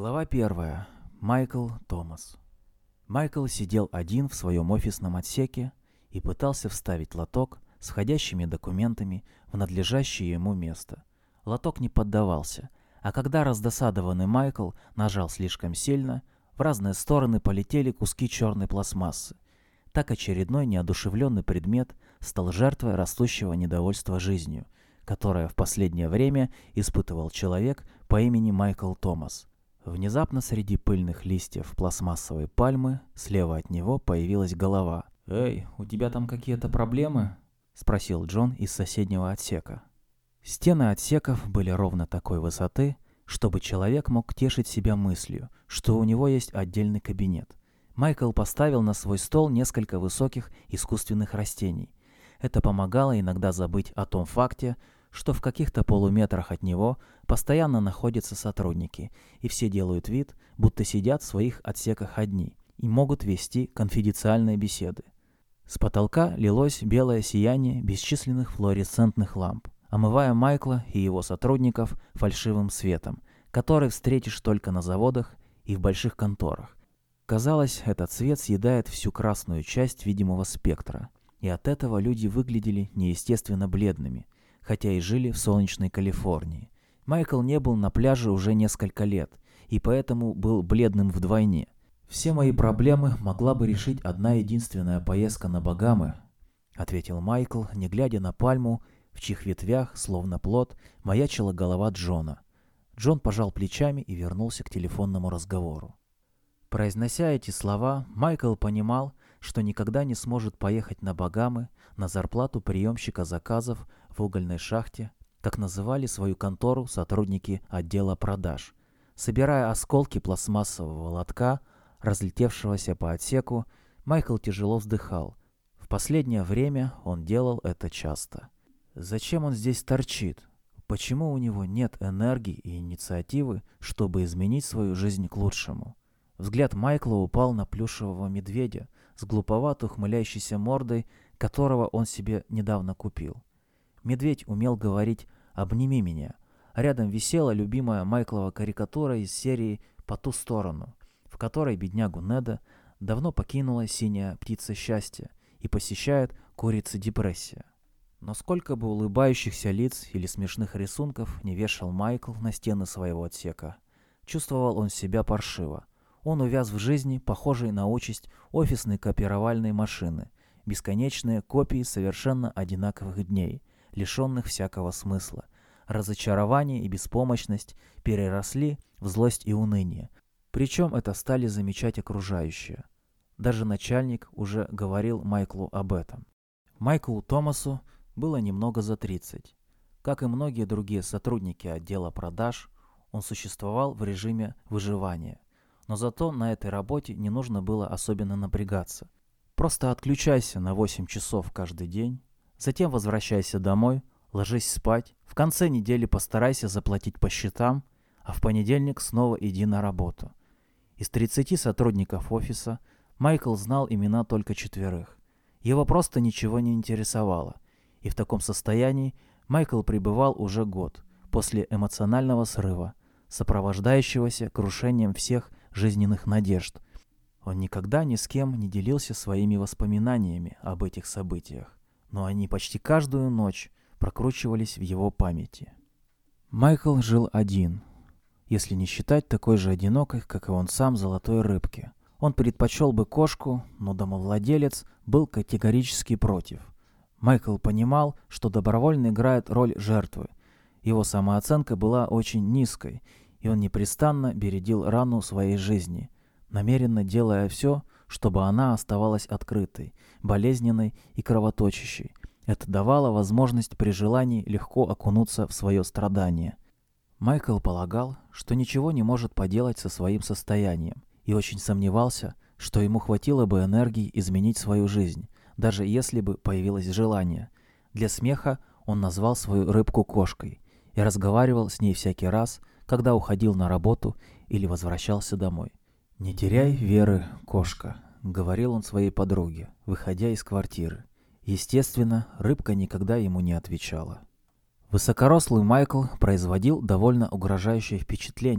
Глава 1. Майкл Томас. Майкл сидел один в своем офисном отсеке и пытался вставить лоток с входящими документами в надлежащее ему место. Лоток не поддавался, а когда раздосадованный Майкл нажал слишком сильно, в разные стороны полетели куски черной пластмассы. Так очередной неодушевленный предмет стал жертвой растущего недовольства жизнью, которое в последнее время испытывал человек по имени Майкл Томас. Внезапно среди пыльных листьев пластмассовой пальмы слева от него появилась голова. «Эй, у тебя там какие-то проблемы?» — спросил Джон из соседнего отсека. Стены отсеков были ровно такой высоты, чтобы человек мог тешить себя мыслью, что у него есть отдельный кабинет. Майкл поставил на свой стол несколько высоких искусственных растений. Это помогало иногда забыть о том факте, что в каких-то полуметрах от него постоянно находятся сотрудники, и все делают вид, будто сидят в своих отсеках одни и могут вести конфиденциальные беседы. С потолка лилось белое сияние бесчисленных флуоресцентных ламп, омывая Майкла и его сотрудников фальшивым светом, который встретишь только на заводах и в больших конторах. Казалось, этот свет съедает всю красную часть видимого спектра, и от этого люди выглядели неестественно бледными, хотя и жили в солнечной Калифорнии. Майкл не был на пляже уже несколько лет, и поэтому был бледным вдвойне. «Все мои проблемы могла бы решить одна единственная поездка на Багамы», — ответил Майкл, не глядя на пальму, в чьих ветвях, словно плод, маячила голова Джона. Джон пожал плечами и вернулся к телефонному разговору. Произнося эти слова, Майкл понимал, что никогда не сможет поехать на Багамы на зарплату приемщика заказов в угольной шахте, как называли свою контору сотрудники отдела продаж. Собирая осколки пластмассового лотка, разлетевшегося по отсеку, Майкл тяжело вздыхал. В последнее время он делал это часто. Зачем он здесь торчит? Почему у него нет энергии и инициативы, чтобы изменить свою жизнь к лучшему? Взгляд Майкла упал на плюшевого медведя с глуповато ухмыляющейся мордой, которого он себе недавно купил. Медведь умел говорить «обними меня». Рядом висела любимая Майклова карикатура из серии «По ту сторону», в которой беднягу Неда давно покинула синяя птица счастья и посещает курица депрессия. Но сколько бы улыбающихся лиц или смешных рисунков не вешал Майкл на стены своего отсека, чувствовал он себя паршиво. Он увяз в жизни, похожей на участь офисной копировальной машины, бесконечные копии совершенно одинаковых дней, лишенных всякого смысла. Разочарование и беспомощность переросли в злость и уныние. Причем это стали замечать окружающие. Даже начальник уже говорил Майклу об этом. Майклу Томасу было немного за 30. Как и многие другие сотрудники отдела продаж, он существовал в режиме выживания. Но зато на этой работе не нужно было особенно напрягаться. Просто отключайся на 8 часов каждый день, затем возвращайся домой, ложись спать, в конце недели постарайся заплатить по счетам, а в понедельник снова иди на работу. Из 30 сотрудников офиса Майкл знал имена только 4. Его просто ничего не интересовало, и в таком состоянии Майкл пребывал уже год после эмоционального срыва, сопровождающегося крушением всех жизненных надежд. Он никогда ни с кем не делился своими воспоминаниями об этих событиях, но они почти каждую ночь прокручивались в его памяти. Майкл жил один, если не считать такой же одинокой, как и он сам, золотой рыбки. Он предпочел бы кошку, но домовладелец был категорически против. Майкл понимал, что добровольно играет роль жертвы. Его самооценка была очень низкой, и он непрестанно бередил рану своей жизни, намеренно делая все, чтобы она оставалась открытой, болезненной и кровоточащей. Это давало возможность при желании легко окунуться в свое страдание. Майкл полагал, что ничего не может поделать со своим состоянием, и очень сомневался, что ему хватило бы энергии изменить свою жизнь, даже если бы появилось желание. Для смеха он назвал свою рыбку кошкой и разговаривал с ней всякий раз, когда уходил на работу или возвращался домой. «Не теряй веры, кошка», — говорил он своей подруге, выходя из квартиры. Естественно, рыбка никогда ему не отвечала. Высокорослый Майкл производил довольно угрожающее впечатление,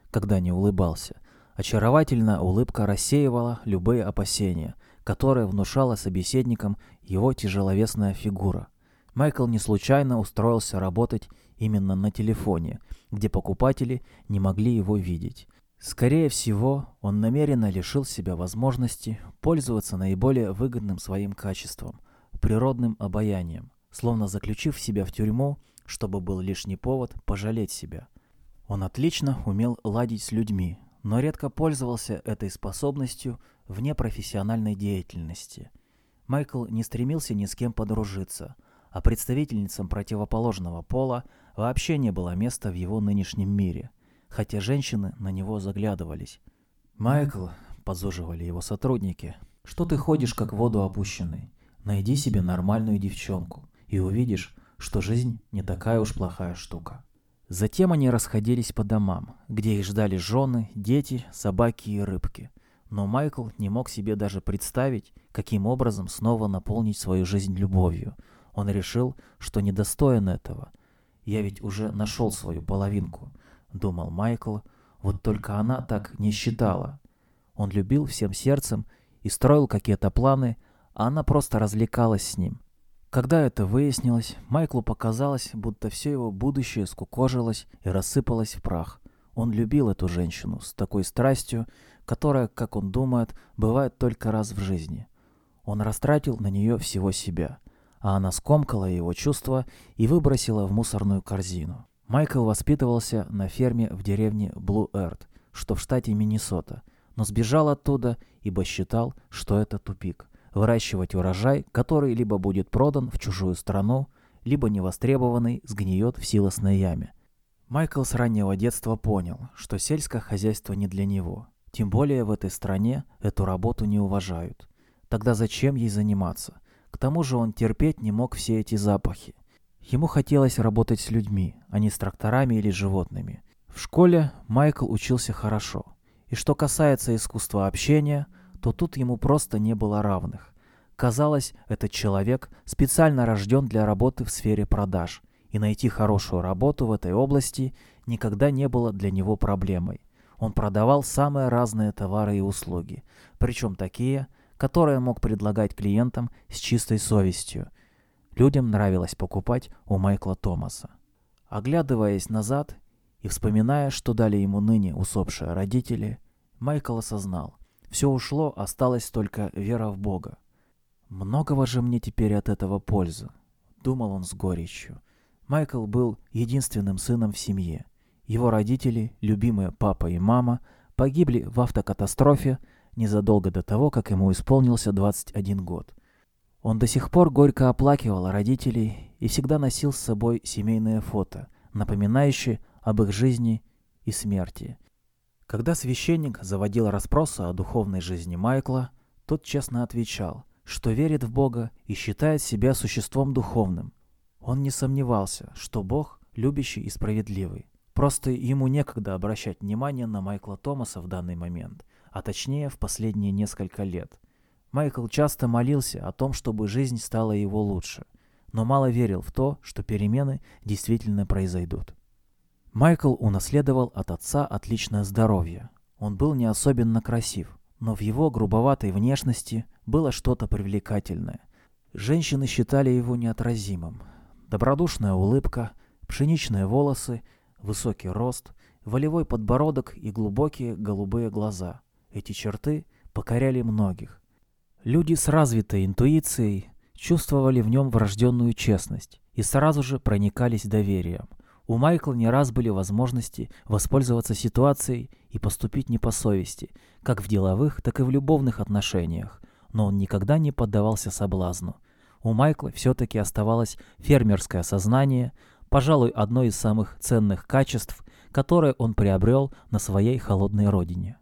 когда не улыбался. Очаровательная улыбка рассеивала любые опасения, которые внушала собеседникам его тяжеловесная фигура. Майкл не случайно устроился работать именно на телефоне, где покупатели не могли его видеть. Скорее всего, он намеренно лишил себя возможности пользоваться наиболее выгодным своим качеством – природным обаянием, словно заключив себя в тюрьму, чтобы был лишний повод пожалеть себя. Он отлично умел ладить с людьми, но редко пользовался этой способностью вне профессиональной деятельности. Майкл не стремился ни с кем подружиться, а представительницам противоположного пола вообще не было места в его нынешнем мире, хотя женщины на него заглядывались. «Майкл», — подзуживали его сотрудники, — «что ты ходишь как в воду опущенный? Найди себе нормальную девчонку, и увидишь, что жизнь не такая уж плохая штука». Затем они расходились по домам, где их ждали жены, дети, собаки и рыбки. Но Майкл не мог себе даже представить, каким образом снова наполнить свою жизнь любовью. Он решил, что недостоин этого. «Я ведь уже нашел свою половинку», — думал Майкл, вот только она так не считала. Он любил всем сердцем и строил какие-то планы, а она просто развлекалась с ним. Когда это выяснилось, Майклу показалось, будто все его будущее скукожилось и рассыпалось в прах. Он любил эту женщину с такой страстью, которая, как он думает, бывает только раз в жизни. Он растратил на нее всего себя, а она скомкала его чувства и выбросила в мусорную корзину. Майкл воспитывался на ферме в деревне Блу-Эрт, что в штате Миннесота, но сбежал оттуда, ибо считал, что это тупик. Выращивать урожай, который либо будет продан в чужую страну, либо невостребованный сгниет в силосной яме. Майкл с раннего детства понял, что сельское хозяйство не для него. Тем более в этой стране эту работу не уважают. Тогда зачем ей заниматься? К тому же он терпеть не мог все эти запахи. Ему хотелось работать с людьми, а не с тракторами или животными. В школе Майкл учился хорошо. И что касается искусства общения, то тут ему просто не было равных. Казалось, этот человек специально рожден для работы в сфере продаж, и найти хорошую работу в этой области никогда не было для него проблемой. Он продавал самые разные товары и услуги, причем такие, которые мог предлагать клиентам с чистой совестью. Людям нравилось покупать у Майкла Томаса. Оглядываясь назад и вспоминая, что дали ему ныне усопшие родители, Майкл осознал, все ушло, осталась только вера в Бога. «Многого же мне теперь от этого пользы», — думал он с горечью. Майкл был единственным сыном в семье. Его родители, любимые папа и мама, погибли в автокатастрофе незадолго до того, как ему исполнился 21 год. Он до сих пор горько оплакивал родителей и всегда носил с собой семейные фото, напоминающие об их жизни и смерти. Когда священник заводил расспросы о духовной жизни Майкла, тот честно отвечал, что верит в Бога и считает себя существом духовным. Он не сомневался, что Бог любящий и справедливый. Просто ему некогда обращать внимание на Майкла Томаса в данный момент, а точнее в последние несколько лет. Майкл часто молился о том, чтобы жизнь стала его лучше, но мало верил в то, что перемены действительно произойдут. Майкл унаследовал от отца отличное здоровье. Он был не особенно красив, но в его грубоватой внешности было что-то привлекательное. Женщины считали его неотразимым. Добродушная улыбка, пшеничные волосы, высокий рост, волевой подбородок и глубокие голубые глаза. Эти черты покоряли многих. Люди с развитой интуицией чувствовали в нем врожденную честность и сразу же проникались доверием. У Майкла не раз были возможности воспользоваться ситуацией и поступить не по совести, как в деловых, так и в любовных отношениях, но он никогда не поддавался соблазну. У Майкла все-таки оставалось фермерское сознание, пожалуй, одно из самых ценных качеств, которое он приобрел на своей холодной родине.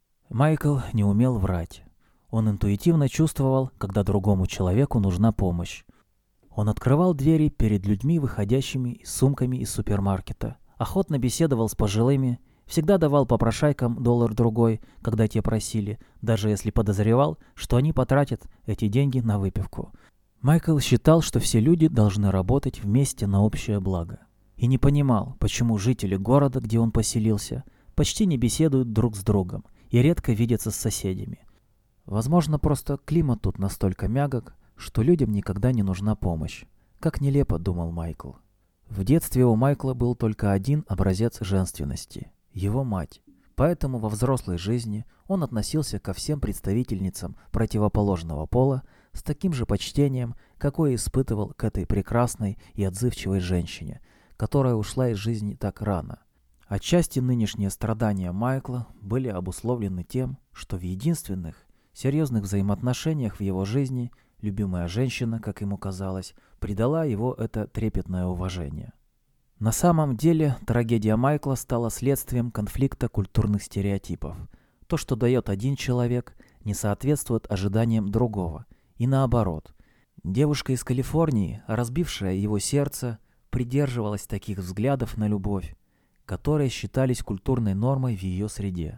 Майкл не умел врать. Он интуитивно чувствовал, когда другому человеку нужна помощь. Он открывал двери перед людьми, выходящими с сумками из супермаркета, охотно беседовал с пожилыми, всегда давал попрошайкам $1-другой, когда те просили, даже если подозревал, что они потратят эти деньги на выпивку. Майкл считал, что все люди должны работать вместе на общее благо. И не понимал, почему жители города, где он поселился, почти не беседуют друг с другом и редко видятся с соседями. Возможно, просто климат тут настолько мягок, что людям никогда не нужна помощь. Как нелепо, думал Майкл. В детстве у Майкла был только один образец женственности – его мать. Поэтому во взрослой жизни он относился ко всем представительницам противоположного пола с таким же почтением, какое испытывал к этой прекрасной и отзывчивой женщине, которая ушла из жизни так рано. Отчасти нынешние страдания Майкла были обусловлены тем, что в единственных, серьезных взаимоотношениях в его жизни любимая женщина, как ему казалось, придала его это трепетное уважение. На самом деле, трагедия Майкла стала следствием конфликта культурных стереотипов. То, что дает один человек, не соответствует ожиданиям другого. И наоборот. Девушка из Калифорнии, разбившая его сердце, придерживалась таких взглядов на любовь, которые считались культурной нормой в ее среде.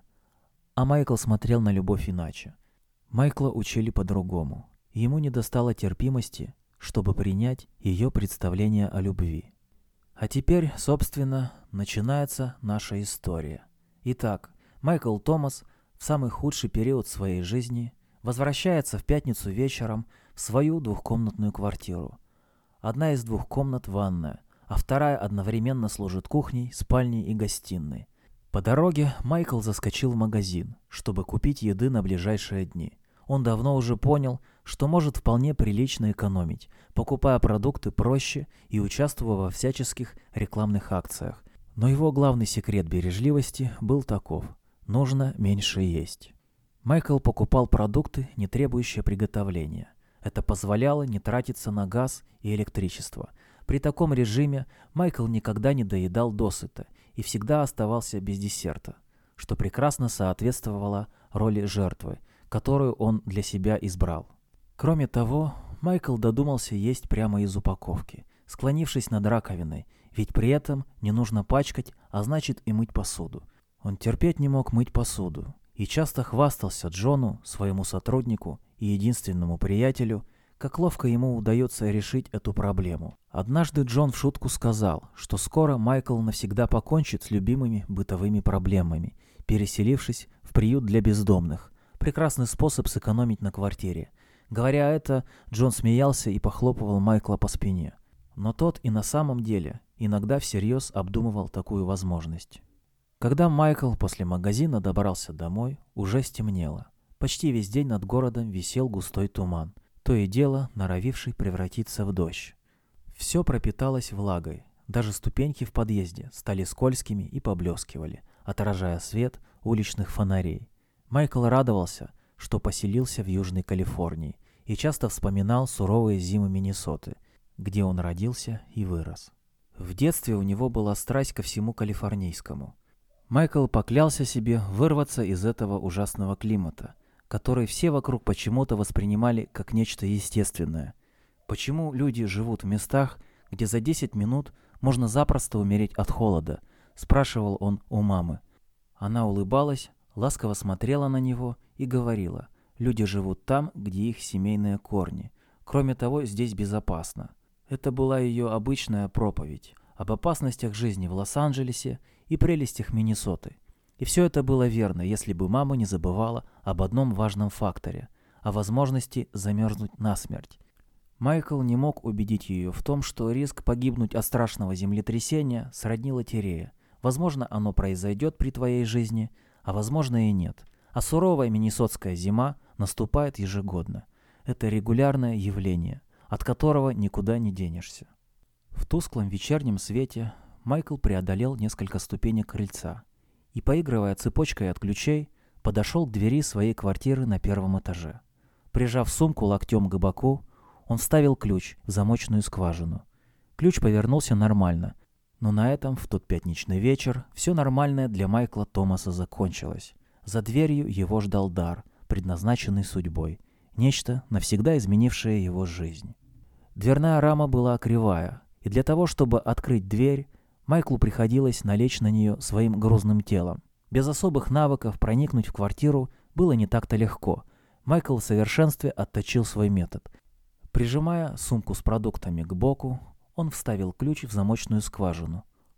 А Майкл смотрел на любовь иначе. Майкла учили по-другому. Ему недостало терпимости, чтобы принять ее представление о любви. А теперь, собственно, начинается наша история. Итак, Майкл Томас в самый худший период своей жизни возвращается в пятницу вечером в свою двухкомнатную квартиру. Одна из двух комнат – ванная, а вторая одновременно служит кухней, спальней и гостиной. По дороге Майкл заскочил в магазин, чтобы купить еды на ближайшие дни. Он давно уже понял, что может вполне прилично экономить, покупая продукты проще и участвуя во всяческих рекламных акциях. Но его главный секрет бережливости был таков – нужно меньше есть. Майкл покупал продукты, не требующие приготовления. Это позволяло не тратиться на газ и электричество. При таком режиме Майкл никогда не доедал досыта и всегда оставался без десерта, что прекрасно соответствовало роли жертвы, которую он для себя избрал. Кроме того, Майкл додумался есть прямо из упаковки, склонившись над раковиной, ведь при этом не нужно пачкать, а значит и мыть посуду. Он терпеть не мог мыть посуду и часто хвастался Джону, своему сотруднику и единственному приятелю, как ловко ему удается решить эту проблему. Однажды Джон в шутку сказал, что скоро Майкл навсегда покончит с любимыми бытовыми проблемами, переселившись в приют для бездомных. Прекрасный способ сэкономить на квартире. Говоря это, Джон смеялся и похлопывал Майкла по спине. Но тот и на самом деле иногда всерьез обдумывал такую возможность. Когда Майкл после магазина добрался домой, уже стемнело. Почти весь день над городом висел густой туман, то и дело норовивший превратиться в дождь. Все пропиталось влагой. Даже ступеньки в подъезде стали скользкими и поблескивали, отражая свет уличных фонарей. Майкл радовался, что поселился в Южной Калифорнии и часто вспоминал суровые зимы Миннесоты, где он родился и вырос. В детстве у него была страсть ко всему калифорнийскому. Майкл поклялся себе вырваться из этого ужасного климата, который все вокруг почему-то воспринимали как нечто естественное. Почему люди живут в местах, где за 10 минут можно запросто умереть от холода, спрашивал он у мамы. Она улыбалась, ласково смотрела на него и говорила: люди живут там, где их семейные корни. Кроме того, здесь безопасно. Это была ее обычная проповедь об опасностях жизни в Лос-Анджелесе и прелестях Миннесоты. И все это было верно, если бы мама не забывала об одном важном факторе – о возможности замерзнуть насмерть. Майкл не мог убедить ее в том, что риск погибнуть от страшного землетрясения сродни лотерее. Возможно, оно произойдет при твоей жизни, а возможно и нет. А суровая миннесотская зима наступает ежегодно. Это регулярное явление, от которого никуда не денешься. В тусклом вечернем свете Майкл преодолел несколько ступенек крыльца и, поигрывая цепочкой от ключей, подошел к двери своей квартиры на первом этаже. Прижав сумку локтем к боку, он вставил ключ в замочную скважину. Ключ повернулся нормально, но на этом в тот пятничный вечер все нормальное для Майкла Томаса закончилось. За дверью его ждал дар, предназначенный судьбой, нечто, навсегда изменившее его жизнь. Дверная рама была кривая, и для того, чтобы открыть дверь, Майклу приходилось налечь на нее своим грузным телом. Без особых навыков проникнуть в квартиру было не так-то легко. Майкл в совершенстве отточил свой метод. Прижимая сумку с продуктами к боку, он вставил ключ в замочную скважину.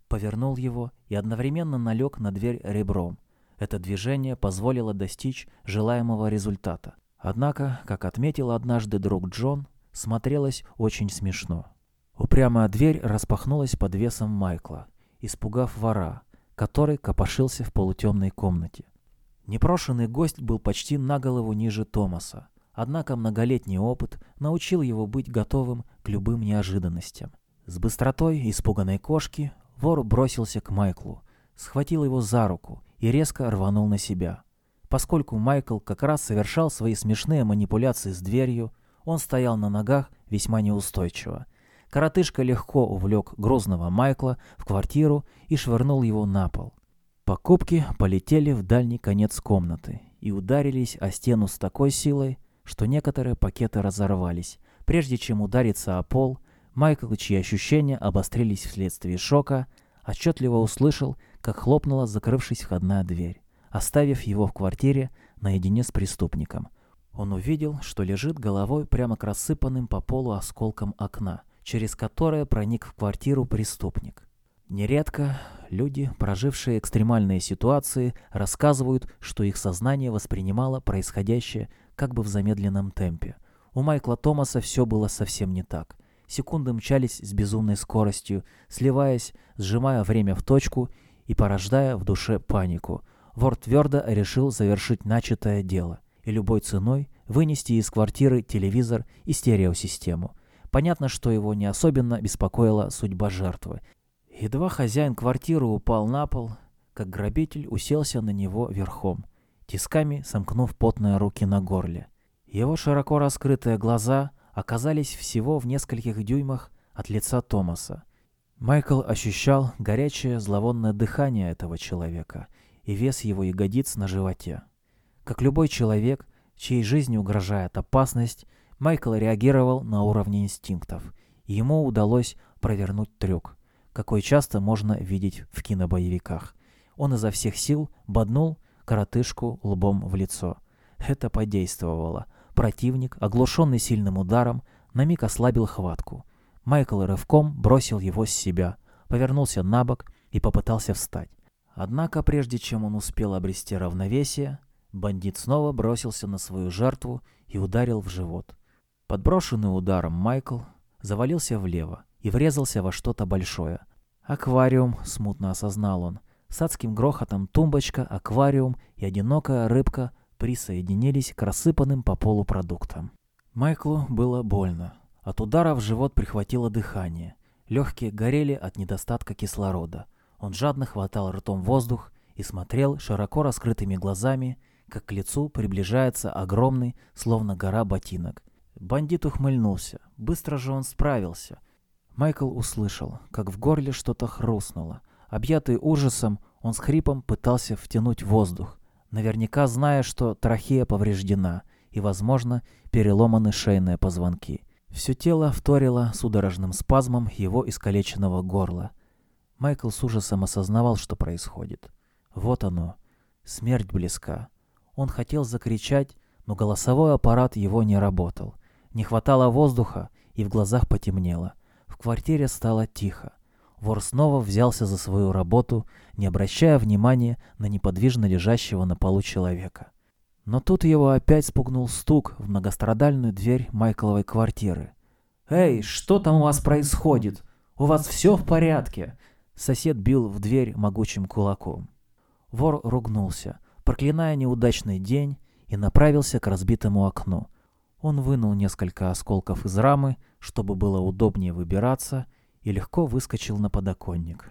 повернул его и одновременно налег на дверь ребром. Это движение позволило достичь желаемого результата. Однако, как отметил однажды друг Джон, смотрелось очень смешно. Упрямая дверь распахнулась под весом Майкла, испугав вора, который копошился в полутемной комнате. Непрошенный гость был почти на голову ниже Томаса, однако многолетний опыт научил его быть готовым к любым неожиданностям. С быстротой испуганной кошки вор бросился к Майклу, схватил его за руку и резко рванул на себя. Поскольку Майкл как раз совершал свои смешные манипуляции с дверью, он стоял на ногах весьма неустойчиво. Коротышка легко увлек грозного Майкла в квартиру и швырнул его на пол. Покупки полетели в дальний конец комнаты и ударились о стену с такой силой, что некоторые пакеты разорвались. Прежде чем удариться о пол, Майкл, чьи ощущения обострились вследствие шока, отчетливо услышал, как хлопнула, закрывшись входная дверь, оставив его в квартире наедине с преступником. Он увидел, что лежит головой прямо к рассыпанным по полу осколкам окна, через которое проник в квартиру преступник. Нередко люди, прожившие экстремальные ситуации, рассказывают, что их сознание воспринимало происходящее как бы в замедленном темпе. У Майкла Томаса все было совсем не так. Секунды мчались с безумной скоростью, сливаясь, сжимая время в точку и порождая в душе панику. Вор твердо решил завершить начатое дело и любой ценой вынести из квартиры телевизор и стереосистему. Понятно, что его не особенно беспокоила судьба жертвы. Едва хозяин квартиры упал на пол, как грабитель уселся на него верхом, тисками сомкнув потные руки на горле. Его широко раскрытые глаза оказались всего в нескольких дюймах от лица Томаса. Майкл ощущал горячее зловонное дыхание этого человека и вес его ягодиц на животе. Как любой человек, чьей жизни угрожает опасность, Майкл реагировал на уровне инстинктов, и ему удалось провернуть трюк, какой часто можно видеть в кинобоевиках. Он изо всех сил боднул коротышку лбом в лицо. Это подействовало. Противник, оглушенный сильным ударом, на миг ослабил хватку. Майкл рывком бросил его с себя, повернулся на бок и попытался встать. Однако, прежде чем он успел обрести равновесие, бандит снова бросился на свою жертву и ударил в живот. Подброшенный ударом Майкл завалился влево и врезался во что-то большое. «Аквариум», — смутно осознал он. С адским грохотом тумбочка, аквариум и одинокая рыбка присоединились к рассыпанным по полу продуктам. Майклу было больно. От удара в живот прихватило дыхание. Легкие горели от недостатка кислорода. Он жадно хватал ртом воздух и смотрел широко раскрытыми глазами, как к лицу приближается огромный, словно гора, ботинок. Бандит ухмыльнулся. Быстро же он справился. Майкл услышал, как в горле что-то хрустнуло. Объятый ужасом, он с хрипом пытался втянуть воздух, наверняка зная, что трахея повреждена и, возможно, переломаны шейные позвонки. Все тело вторило судорожным спазмом его искалеченного горла. Майкл с ужасом осознавал, что происходит. Вот оно, смерть близка. Он хотел закричать, но голосовой аппарат его не работал. Не хватало воздуха, и в глазах потемнело. В квартире стало тихо. Вор снова взялся за свою работу, не обращая внимания на неподвижно лежащего на полу человека. Но тут его опять спугнул стук в многострадальную дверь Майкловой квартиры. «Эй, что там у вас происходит? У вас все в порядке?» Сосед бил в дверь могучим кулаком. Вор ругнулся, проклиная неудачный день, и направился к разбитому окну. Он вынул несколько осколков из рамы, чтобы было удобнее выбираться, и легко выскочил на подоконник.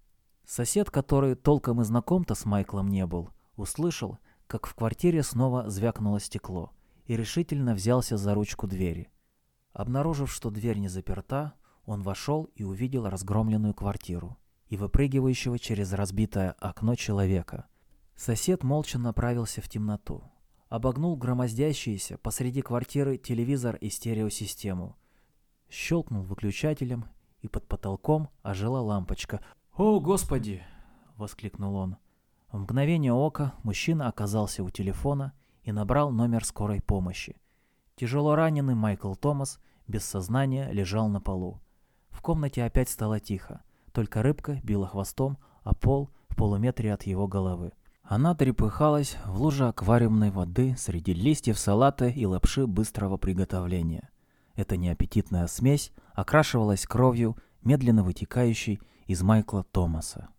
Сосед, который толком и знаком-то с Майклом не был, услышал, как в квартире снова звякнуло стекло, и решительно взялся за ручку двери. Обнаружив, что дверь не заперта, он вошел и увидел разгромленную квартиру и выпрыгивающего через разбитое окно человека. Сосед молча направился в темноту, обогнул громоздящиеся посреди квартиры телевизор и стереосистему, щелкнул выключателем, и под потолком ожила лампочка. «О, Господи!» — воскликнул он. В мгновение ока мужчина оказался у телефона и набрал номер скорой помощи. Тяжело раненый Майкл Томас без сознания лежал на полу. В комнате опять стало тихо. только рыбка била хвостом о пол в полуметре от его головы. Она трепыхалась в луже аквариумной воды среди листьев салата и лапши быстрого приготовления. Эта неаппетитная смесь окрашивалась кровью, медленно вытекающей из Майкла Томаса.